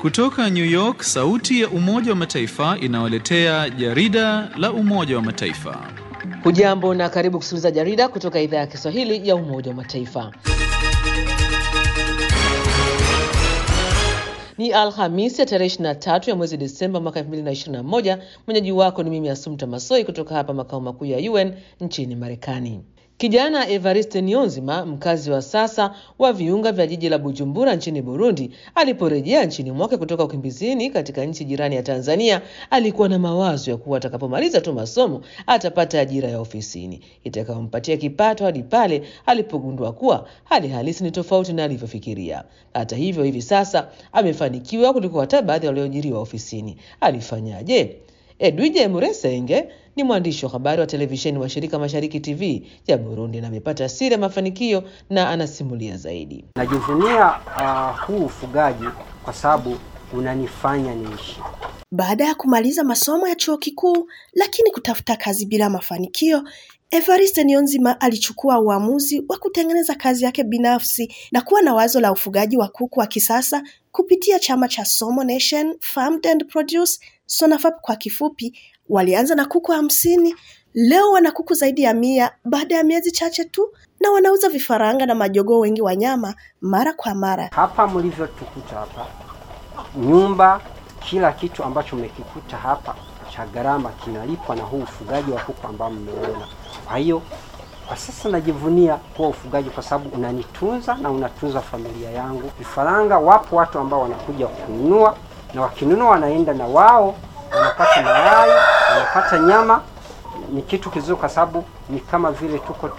Kutoka New York, sauti ya Umoja wa Mataifa inawaletea jarida la Umoja wa Mataifa. Hujambo na karibu kusikiliza jarida kutoka idhaa ya Kiswahili ya Umoja wa Mataifa. Ni Alhamisi ya tarehe 23 ya mwezi Disemba mwaka 2021. Mwenyeji wako ni mimi Asumta Masoi kutoka hapa makao makuu ya UN nchini Marekani. Kijana Evariste Niyonzima, mkazi wa sasa wa viunga vya jiji la Bujumbura nchini Burundi, aliporejea nchini mwake kutoka ukimbizini katika nchi jirani ya Tanzania, alikuwa na mawazo ya kuwa atakapomaliza tu masomo atapata ajira ya ofisini itakayompatia kipato hadi pale alipogundua kuwa hali halisi ni tofauti na alivyofikiria. Hata hivyo, hivi sasa amefanikiwa kuliko hata baadhi ya walioajiriwa ofisini. Alifanyaje? Edwige Muresenge ni mwandishi wa habari wa televisheni wa shirika Mashariki TV ya Burundi na amepata siri ya mafanikio na anasimulia zaidi. Najivunia huu ufugaji kwa sababu unanifanya niishi. Baada ya kumaliza masomo ya chuo kikuu lakini kutafuta kazi bila mafanikio, Evariste Niyonzima alichukua uamuzi wa kutengeneza kazi yake binafsi na kuwa na wazo la ufugaji wa kuku wa kisasa kupitia chama cha Somo Nation Farmed and Produce, SONAFAP kwa kifupi. Walianza na kuku 50, leo wana kuku zaidi ya 100 baada ya miezi chache tu, na wanauza vifaranga na majogoo wengi wa nyama mara kwa mara. Hapa mlivyotukuta hapa, nyumba, kila kitu ambacho mmekikuta hapa cha gharama kinalipwa na huu ufugaji wa kuku ambao mmeona. Kwa hiyo kwa sasa najivunia kuwa ufugaji kwa sababu unanitunza na unatunza familia yangu. Vifaranga, wapo watu ambao wanakuja kununua, na wakinunua wanaenda na wao wanapata mayai, wanapata nyama. Ni kitu kizuri kwa sababu ni kama vile tuko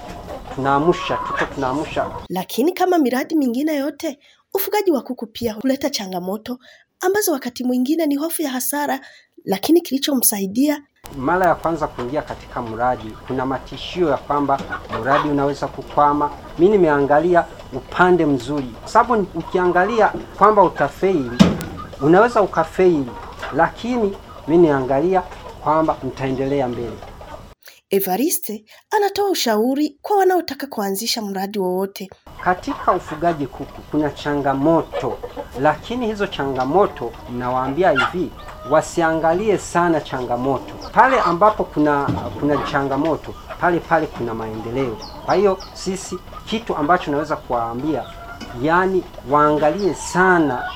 tunaamusha. Lakini kama miradi mingine yote, ufugaji wa kuku pia huleta changamoto ambazo wakati mwingine ni hofu ya hasara, lakini kilichomsaidia, mara ya kwanza kuingia katika mradi kuna matishio ya kwamba mradi unaweza kukwama. Mimi nimeangalia upande mzuri, sababu ukiangalia kwamba utafeli, unaweza ukafeli, lakini mimi niangalia kwamba mtaendelea mbele. Evariste anatoa ushauri kwa wanaotaka kuanzisha mradi wowote. Katika ufugaji kuku kuna changamoto, lakini hizo changamoto nawaambia hivi, wasiangalie sana changamoto. Pale ambapo kuna changamoto, pale kuna maendeleo. Kwa hiyo sisi kitu ambacho naweza kuwaambia, yani waangalie sana